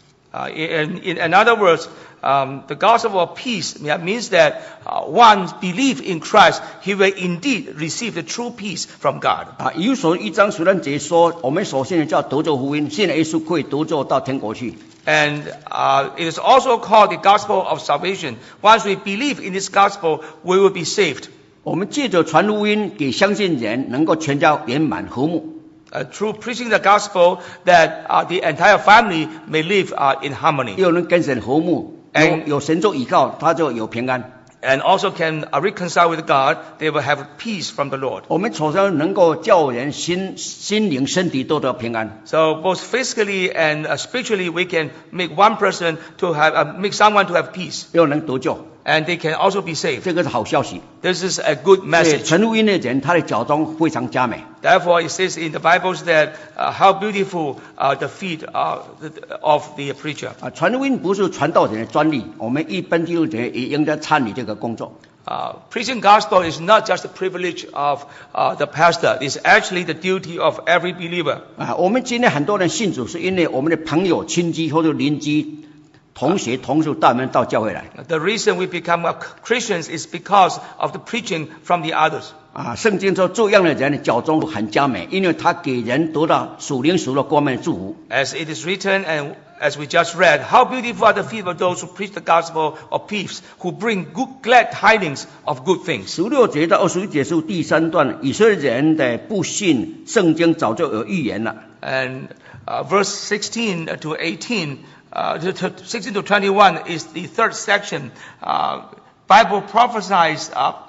In other words, the gospel of peace means that one believe in Christ, he will indeed receive the true peace from God. 以所1章13节说，我们所信的叫得救福音，信了耶稣可以得救到天国去。 And it is also called the gospel of salvation. Once we believe in this gospel, we will be saved. 我们借着传福音给相信人，能够全家圆满和睦。 Through preaching the gospel, that the entire family may live in harmony. 有人跟神和睦，有神做依靠，他就有平安。 And also can reconcile with God, they will have peace from the Lord. 我们首先能够叫人心灵身体都得平安。 So both physically and spiritually, we can make one person to have, make someone to have peace. 有人得救。 And they can also be saved. 这个是好消息。 This is a good message. 传福音的人，他的脚中非常佳美。 Therefore, it says in the Bibles that how beautiful the feet of the preacher. 传福音不是传道人的专利，我们一般基督徒也应该参与这个工作。 Preaching gospel is not just the privilege of the pastor. It's actually the duty of every believer. 我们今天很多人信主，是因为我们的朋友、亲戚或者邻居。同学、同事带我们到教会来。 The reason we become Christians is because of the preaching from the others. 圣经说这样的人脚中很佳美，因为他给人得到属灵属的光明祝福。 As it is written and as we just read, how beautiful are the feet of those who preach the gospel of peace, who bring glad tidings of good things. 16节到21节是第3段，以色列人的不信，圣经早就有预言了。 And verse 16 to 18. 16 to 21 is the third section. Bible prophesies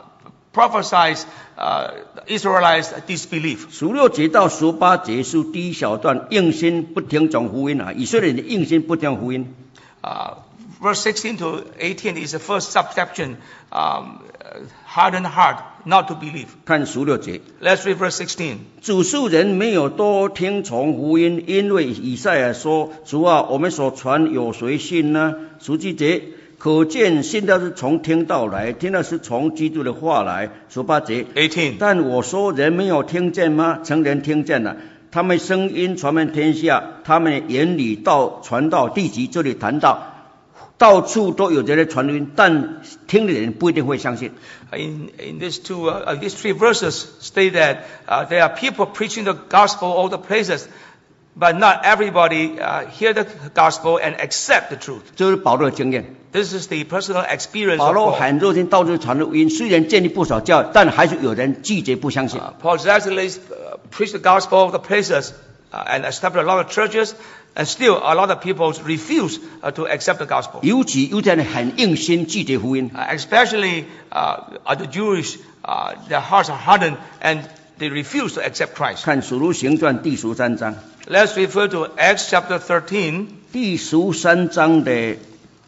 Israelites' disbelief. 16节到18节是第一小段，硬心不听从福音以色列人硬心不听福音。 Verse 16 to 18 is the first subsection. Hardened heart, not to believe. 看16节。 Let's read verse 16. 主数人没有多听从福音，因为以赛亚说：“主啊，我们所传有谁信呢？”17节，可见信道是从听道来，听道是从基督的话来。18节。 18. 但我说人没有听见吗？诚然听见了。他们声音传遍天下，他们言语传到地极。这里谈到。到处都有人在传福音，但听的人不一定会相信。 In these three verses state that there are people preaching the gospel all the places, but not everybody hear the gospel and accept the truth. 这是保罗的经验。 This is the personal experience. 保罗很热心到处传福音，虽然建立不少教，但还是有人拒绝不相信。 Paul zealously preached the gospel all the places and established a lot of churches. And still, a lot of people refuse to accept the gospel. 尤其犹太人很硬心拒绝福音。 Especially the Jewish, their hearts are hardened and they refuse to accept Christ. 看使徒行传第13章。 Let's refer to Acts chapter 13. 第13章的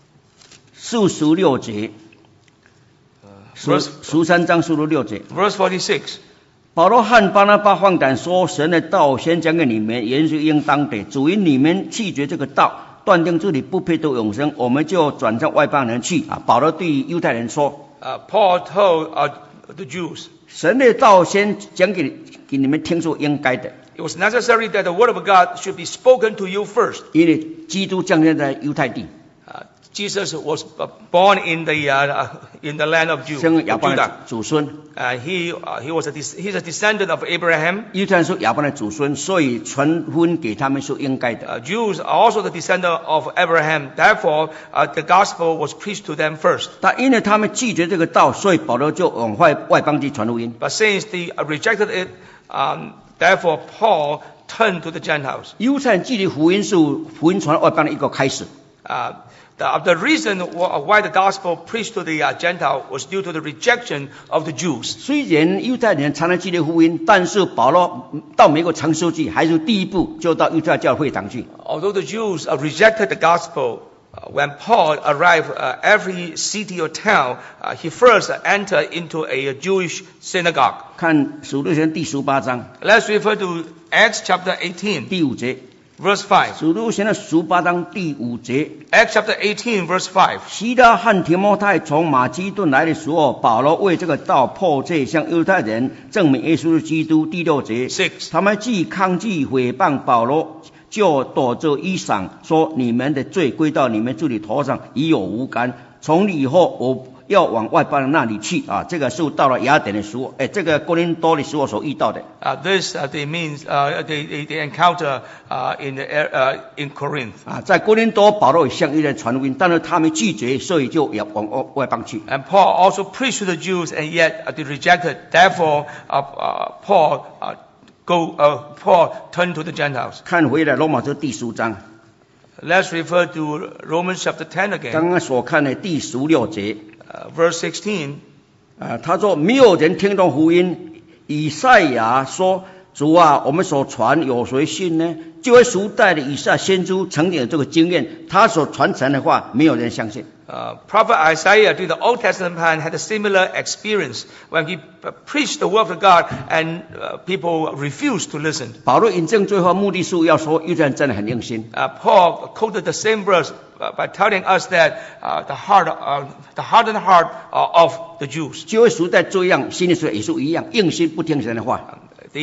46节。13章46节。 Verse 46. 保罗和巴拿巴放胆说：“神的道先讲给你们，原是应当的。主因你们弃绝这个道，断定自己不配得永生，我们就转向外邦人去。”保罗对犹太人说 ：“Paul told the Jews, 神的道先讲给你们听，是应该的。 It was necessary that the word of God should be spoken to you first. 因为基督降生在犹太地。” Jesus was born in the land of Judah. 生亚伯拉罕祖孙。 He's a descendant of Abraham. 犹太人是亚伯拉罕祖孙，所以传福音给他们是应该的。 Jews are also the descendant of Abraham. Therefore, the gospel was preached to them first. 但因为他们拒绝这个道，所以保罗就往外邦去传福音。 But since they rejected it, therefore Paul turned to the Gentiles. 犹太人拒绝福音是福音传外邦的一个开始。 The reason why the gospel preached to the Gentile was due to the rejection of the Jews. 虽然犹太人常常拒绝福音，但是保罗到美国长寿去，还是第一步就到犹太教会堂去。 Although the Jews rejected the gospel, when Paul arrived every city or town, he first entered into a Jewish synagogue. 看使徒行第18章 Let's refer to Acts chapter 18, 第5节， verse 5. 使徒行的18章第5节。 Acts chapter 18, verse 5. 希拉和提摩太从马其顿来的时候，保罗为这个道迫切向犹太人证明耶稣是基督。第6节， 6. 他们既抗拒诽谤保罗，就躲着衣裳说：“你们的罪归到你们自己头上，与我无干。从今以后，我要往外邦人那里去。”啊，这个是到了雅典的时候，这个哥林多的时候所遇到的。 This they means they encounter in Corinth. 啊，在哥林多，保罗也向犹太人传福音，但是他们拒绝，所以就要往外邦去。 And Paul also preached to the Jews, and yet they rejected. Therefore, Paul turned to the Gentiles. 看回来罗马书第10章， Let's refer to Romans chapter 10 again, 刚刚所看的第16节。 verse 16. 他说没有人听懂福音。以赛亚说：“主啊，我们所传有谁信呢？”旧约时代的以赛亚先知曾经有这个经验，他所传承的话，没有人相信。 Prophet Isaiah during the Old Testament time had a similar experience when he preached the word of God and people refused to listen. 保罗引证最后目的是要说，犹太人真的很硬心。 Paul quoted the same verse by telling us that the hardened heart of the Jews. 旧约时代这样，新约时代也是一样，硬心不听神的话。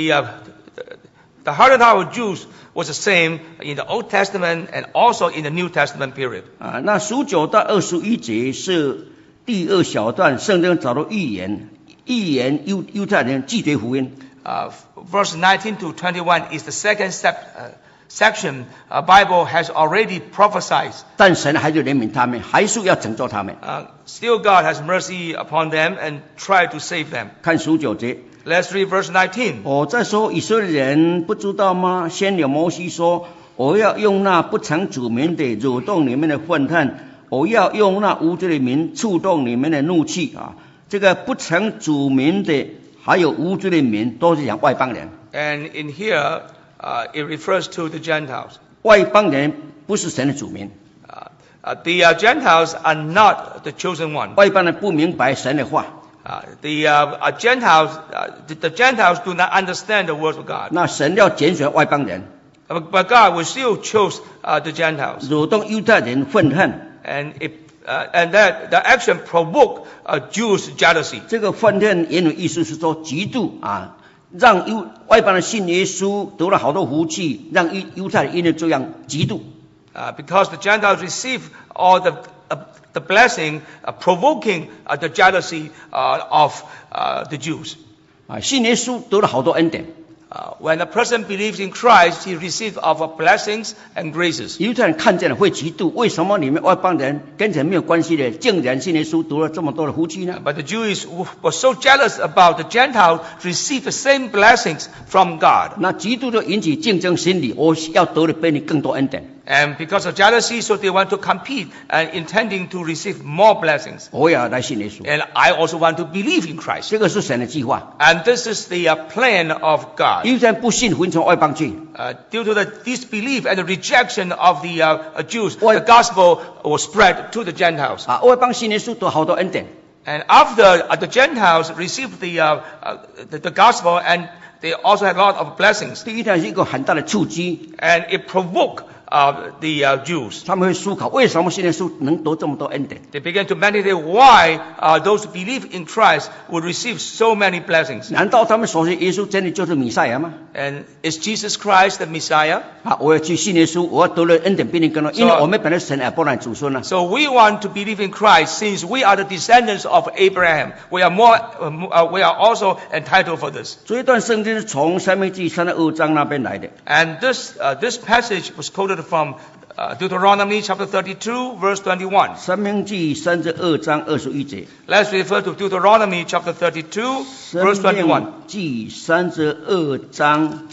The hardened heart of Jews was the same in the Old Testament and also in the New Testament period. 那19到21节是第2小段，圣经找到预言犹太人拒绝福音。 Verse 19 to 21 is the second section. Bible has already prophesied. 但神还是怜悯他们，还是要拯救他们。 Still God has mercy upon them and try to save them. 看19节。 Let's read verse 19. 我在说以色列人不知道吗？先有摩西说：“我要用那不曾主名的惹动你们的愤恨，我要用那无罪的民触动你们的怒气。”啊，这个不曾主名的还有无罪的民，都是讲外邦人。 And in here, it refers to the Gentiles. 外邦人不是神的主名， The Gentiles are not the chosen one. 外邦人不明白神的话。 The Gentiles do not understand the words of God. 那神要拣选外邦人， But God will still choose the Gentiles. 惹动犹太人愤恨。 And that the action provoked Jews' jealousy. 这个愤恨原有意思是说嫉妒啊，让外邦人信耶稣得了好多福气，让犹太人因为这样嫉妒。 Because the Gentiles receive all the blessing, provoking the jealousy of the Jews. 信耶稣得了好多恩典。 When a person believes in Christ, he receives of blessings and graces. 犹太人看见了会嫉妒，为什么你们外邦人跟神没有关系的，竟然信耶稣得了这么多的福气呢？ But the Jews were so jealous about the Gentiles receive the same blessings from God. 那嫉妒就引起竞争心理，我要得了比你更多恩典。 And because of jealousy, so they want to compete and intending to receive more blessings. 我也要来信耶稣， And I also want to believe in Christ. 这个是神的计划。 And this is the plan of God. 犹太人不信福音，从外邦去， Due to the disbelief and the rejection of the Jews, the gospel was spread to the Gentiles. 外邦信耶稣得好多恩典。 And after the Gentiles received the gospel, and they also had a lot of blessings. 对犹太人是一个很大的触击， And it provoked the Jews. 他们会思考为什么信耶稣能得这么多恩典？ They began to meditate why those who believe in Christ would receive so many blessings. 难道他们所信耶稣真的就是弥赛亚吗？ And is Jesus Christ the Messiah? 我要去信耶稣，我要得了恩典比你更多，因为我们本来是神亚伯拉罕祖孙啊。 So we want to believe in Christ since we are the descendants of Abraham. We are also entitled for this. 这一段圣经是从申命记32章那边来的。 And this passage was quoted from Deuteronomy chapter 32, verse 21. 申命记32章21节。 Let's refer to Deuteronomy chapter 32, verse 21. 申命记32章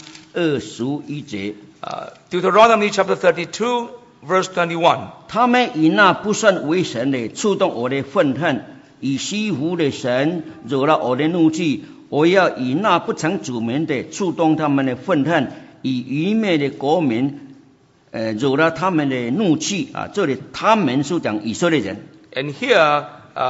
21节。 Deuteronomy chapter 32, verse 21. 他们以那不算为神的触动我的愤恨，以西弗的神惹了我的怒气。我要以那不曾主名的触动他们的愤恨，以愚昧的国民惹了他们的怒气啊。这里他们是讲以色列人。 And here,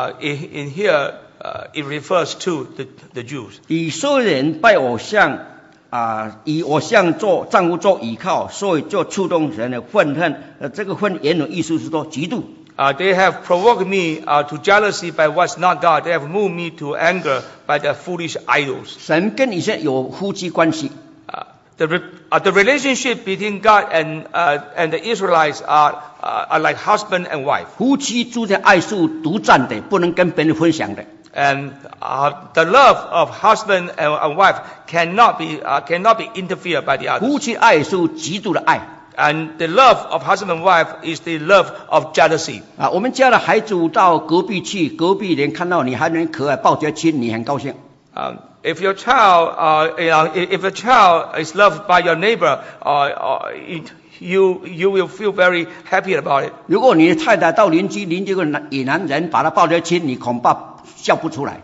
it refers to the Jews. 以色列人拜偶像啊，以偶像做丈夫做依靠，所以就触动人的愤恨。这个愤原文意思是说嫉妒。 They have provoked me to jealousy by what's not God. They have moved me to anger by their foolish idols. 神跟以色列有夫妻关系。 The relationship between God and the Israelites are like husband and wife. 夫妻之间爱是独占的，不能跟别人分享的。 And the love of husband and wife cannot be interfered by the others. 夫妻爱是极度的爱。 And the love of husband and wife is the love of jealousy. 我们家的孩子到隔壁去，隔壁人看到你还能可爱抱着亲，你很高兴。 If your child, if a child is loved by your neighbor, you will feel very happy about it. 如果你的太太到邻居个野男人把她抱着亲，你恐怕笑不出来。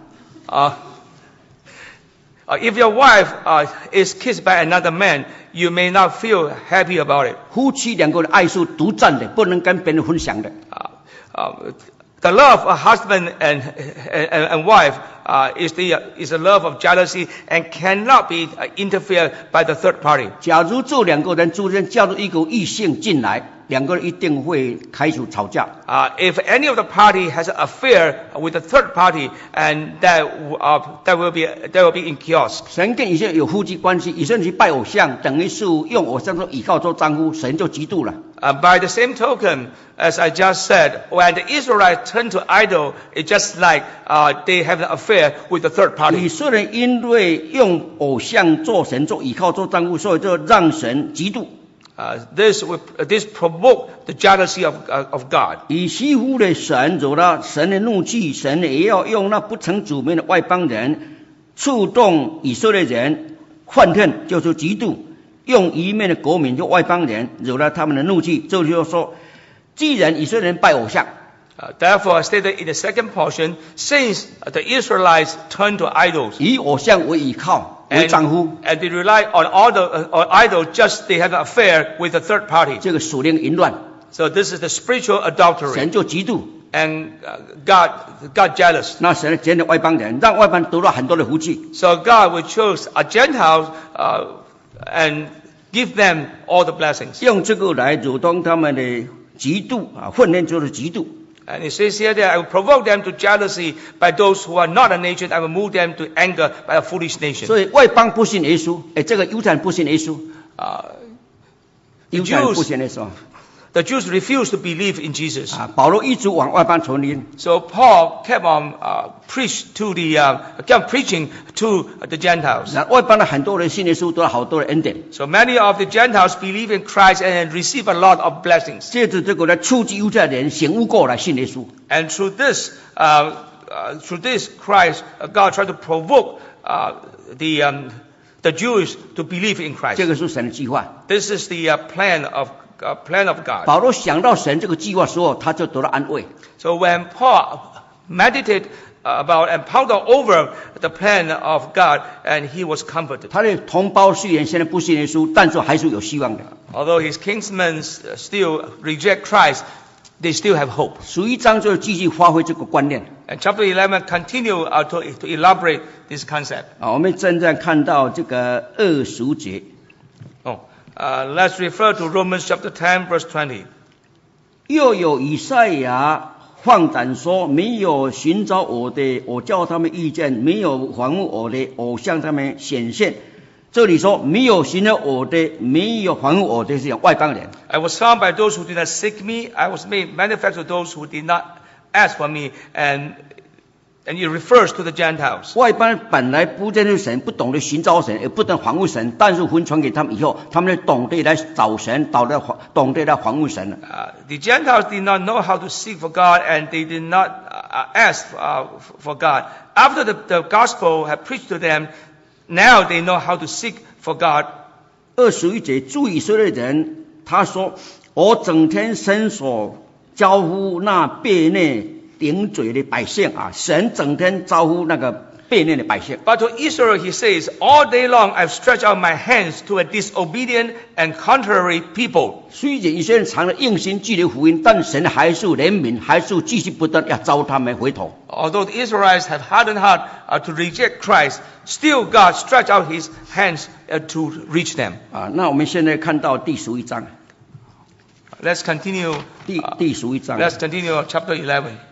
If your wife is kissed by another man, you may not feel happy about it. 夫妻两个人爱是独占的，不能跟别人分享的。 The love of husband and wife is the love of jealousy and cannot be interfered by the third party. 假如这两个人之间加入一个异性进来，两个人一定会开始吵架。 If any of the party has an affair with the third party, and that will be in chaos. 神跟以色列有夫妻关系，以色列去拜偶像，等于是用偶像做依靠做丈夫，神就嫉妒了。 By the same token, as I just said, when the Israelites turn to idol, it's just like they have an affair with the third party. 以色列因为用偶像做神做依靠做丈夫，所以就让神嫉妒。 This provoked the jealousy of God. 以西乎的神惹了神的怒气，神也要用那不曾主名的外邦人触动以色列人愤恨，就是嫉妒。用一面的国民就外邦人惹了他们的怒气，这就是说，既然以色列人拜偶像。 Therefore, stated in the second portion, since the Israelites turned to idols, 以偶像为依靠为丈夫 and they rely on idol, just they have an affair with the third party. 这个属灵淫乱。 So this is the spiritual adultery. 神就嫉妒 And God jealous. 那神拣了外邦人，让外邦人得到很多的福气。 So God will choose a Gentiles and give them all the blessings. 用这个来惹动他们的嫉妒愤恨就是嫉妒。 And it says here that I will provoke them to jealousy by those who are not a nation. I will move them to anger by a foolish nation. 所以外邦不信耶稣，这个犹太人不信耶稣，犹太人不信耶稣。 The Jews refused to believe in Jesus. 保罗一直往外邦传福 So Paul kept on kept preaching to the Gentiles. 那外邦的很多人信耶稣，得了好多的恩典。 So many of the Gentiles believe in Christ and receive a lot of blessings. 借着这个来触及犹太人醒悟过来信耶稣。 And through this Christ, God tried to provoke the Jews to believe in Christ. 这个是神的计划。 This is the plan of God. 保罗想到神这个计划的时候，他就得到安慰。 So when Paul meditated about and pondered over the plan of God, and he was comforted. 他的同胞虽然现在不信耶稣，但是还是有希望的。 Although his kinsmen still reject Christ, they still have hope. 11章就继续发挥这个观念。 And chapter 11 continue to elaborate this concept. 我们正在看到这个20节。 Let's refer to Romans chapter 10, verse 20. 又有以赛亚放胆说，没有寻找我的，我叫他们遇见；没有访问我的，我向他们显现。这里说没有寻找我的，没有访问我的，是讲外邦人。 I was found by those who did not seek me. I was made manifest to those who did not ask for me. And it refers to the Gentiles. 外邦人本来不认识神，不懂得寻找神，也不懂访问神。但是福音传给他们以后，他们就懂得来找神，懂得来访问神了。 The Gentiles did not know how to seek for God, and they did not ask for God. After the gospel had preached to them, now they know how to seek for God. 21节，注意以色列人，他说：“我整天伸手招呼那悖逆顶嘴的百姓啊！”神整天招呼那个悖逆的百姓。 But to Israel he says, all day long I've stretched out my hands to a disobedient and contrary people. 虽然以色列人常常硬心拒绝福音，但神还是怜悯，还是继续不断要招他们回头。 Although the Israelites have hardened heart to reject Christ, still God stretched out his hands to reach them. 那我们现在看到第11章， Let's continue. 第11章。 Let's continue chapter 11.